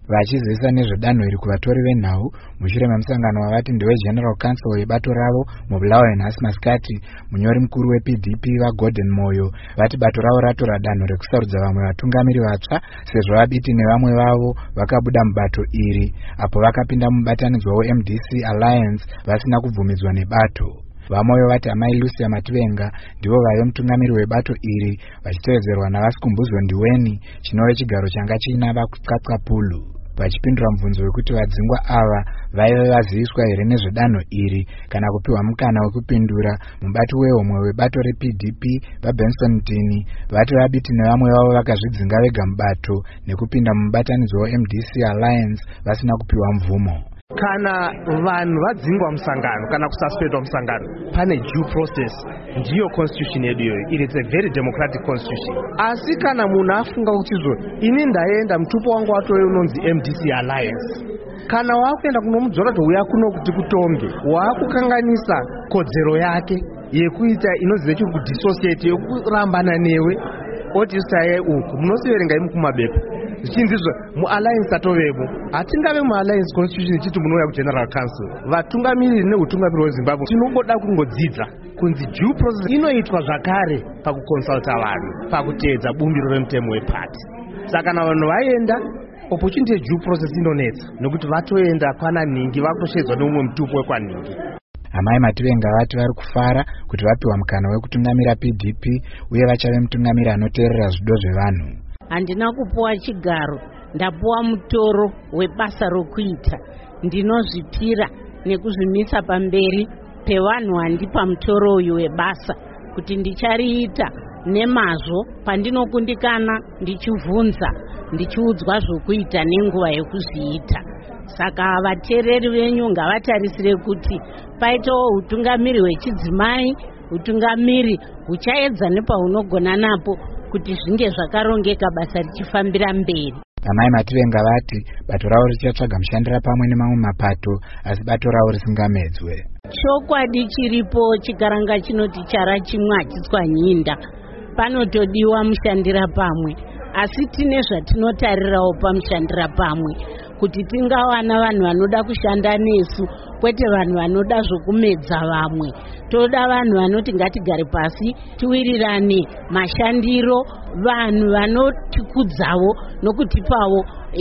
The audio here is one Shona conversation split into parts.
vachizivisa nezvedanho iri kuvatori venhau mushure memusangano wavati ndewegeneral council webato ravo mubulawayo nhasi masikati. Munyori mukuru wePDP vaGordon Moyo vati bato ravo ratora danho rekusarudza vamwe vatungamiri vatsva sezvo vabiti nevamwe vavo vakabuda mubato iri apo vakapinda mubatanidzwa weMDC Alliance vasina kubvumidzwa nebato. Vamoyo vati amai Lucia Mativenga ndivo vaive mutungamiri webato iri vachitevedzerwa navasikumbuzo Ndiweni chinove chigaro changa chiina vakutsvatsvapulu. Vachipindura mubvunzo wekuti vadzingwa ava vaive vaziviswa here nezvedanho iri kana kupiwa mukana wekupindura, mubati wehomwe webato rePDP vaBenson Mtini vati vabiti nevamwe vavo vakazvidzinga vega mubato nekupinda mubatanidzwa weMDC Alliance vasina kupiwa mvumo. Kana vanhu vadzingwa musangano kana kususpendwa musangano pane due process, ndiyo constitution yedu iyoyo. It is a very democratic constitution. Asi kana munhu afunga kuchizvo ini ndaenda mutupo wangu watove unonzi MDC Alliance, kana wakuenda kunomudzora kuti uya kuno kuti kutonge wakukanganisa kodzero yake yekuita inonzi nechiri kudissociate yekurambana newe otisitai uku munosiverenga imu kumabepa zvichinzizvo mualliance atovemo. Hatingave mualliance constitution ichiti munouya kugeneral council vatungamiriri neutungamiriri hweZimbabwe tinongoda kungodzidza kunzi due process inoitwa zvakare pakuconsulta vanhu pakuteedza bumbiro remutemo wepati. Saka kana vanhu vaenda opportunity yedue process inonetsa nokuti vatoenda kwana Ningi vakutoshedzwa neumwe mutupo wekwaNingi. Amai Mativenga vati vari kufara kuti vapiwa mukana wekutungamira PDP uye vachave mutungamiri anoteerera zvido zvevanhu. Handina kupuwa chigaro, ndapuwa mutoro webasa rokuita. Ndinozvipira nekuzvimisa pamberi pevanhu vandipa mutoro uyu webasa kuti ndichariita nemazvo pandinokundikana ndichivhunza ndichiudzwa zvokuita nenguva yekuzviita. Saka vateereri venyu ngavatarisire kuti paitawo utungamiri hwechidzimai, utungamiri huchaedza nepaunogona napo kuti zvinge zvakarongeka basa richifambira mberi. Amai Mativenga vati bato ravo richatsvaga mushandira pamwe nemamwe mapato asi bato ravo risingamedzwe. Chokwadi chiripo chikaranga chinoti chara chimwe hachitswanyinda. Panotodiwa mushandira pamwe, asi tine zvatinotarirawo pamushandira pamwe kuti tingawana vanhu vanoda kushanda nesu, kwete vanhu vanoda zvokumedza vamwe. Toda vanhu vanoti ngatigare pasi tiwirirane mashandiro, vanhu vanotikudzawo nokutipawo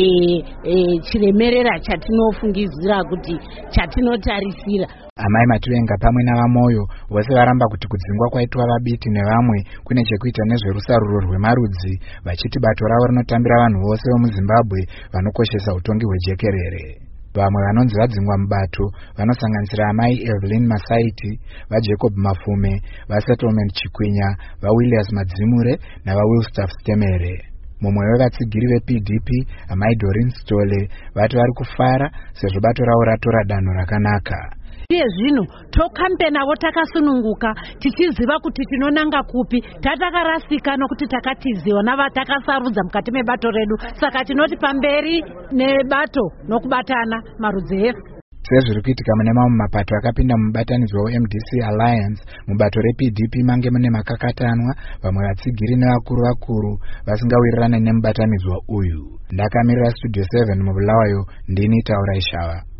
chiremerera chatinofungidzira kuti chatinotarisira. Amai Mativenga pamwe navamoyo vose varamba kuti kudzingwa kwaitwa vabiti nevamwe kune chekuita nezverusaruro rwemarudzi, vachiti bato ravo rinotambira vanhu vose vemuZimbabwe vanokoshesa utongi hwejekerere. Vamwe vanonzi vadzingwa mubato vanosanganisira amai Evelyn Masaiti, vaJacob Mafume, vaSettlement Chikwinya, vaWilliams Madzimure navaWilstaff Stemere. Mumwe wevatsigiri vePDP amai Doreen Stole vati vari kufara sezvo bato ravo ratora danho rakanaka. Iye zvino tokampenavo takasununguka tichiziva kuti tinonanga kupi, tatakarasika nokuti takatiziwa navatakasarudza mukati mebato redu. Saka tinoti pamberi nebato nokubatana marudzi efu. Sezviri kuitika mune mamwe mapato akapinda mubatanidzwa weMDC Alliance, mubato rePDP mange mune makakatanwa, vamwe vatsigiri nevakuru vasingawirirane nemubatanidzwa uyu. Ndakamirira Studio 7 mubulawayo, ndini Taura Ishava.